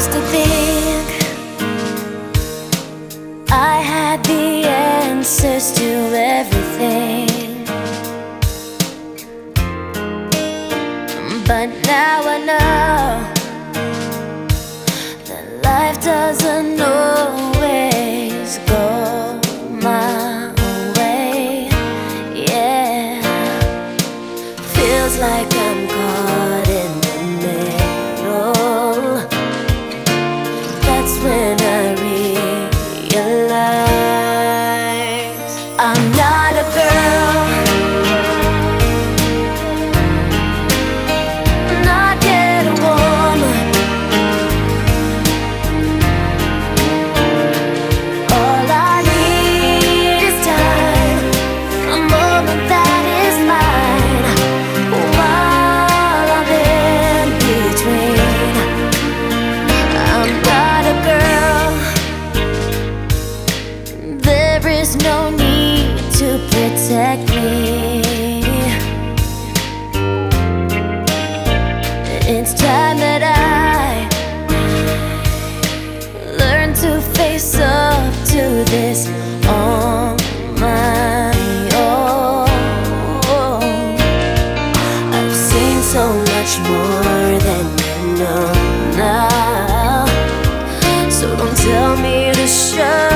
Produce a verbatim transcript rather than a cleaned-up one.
used to think I had the answers to everything, but now I know that life doesn't always go my way. Yeah, feels like I'm caught in the middle. That's when I realize I'm not a girl, not yet a woman. All I need is time, a moment that is mine, while I'm in between. I'm not a girl, there is no need to protect me. It's time that I learn to face up to this on my own. I've seen so much more than you know now, so don't tell me to shut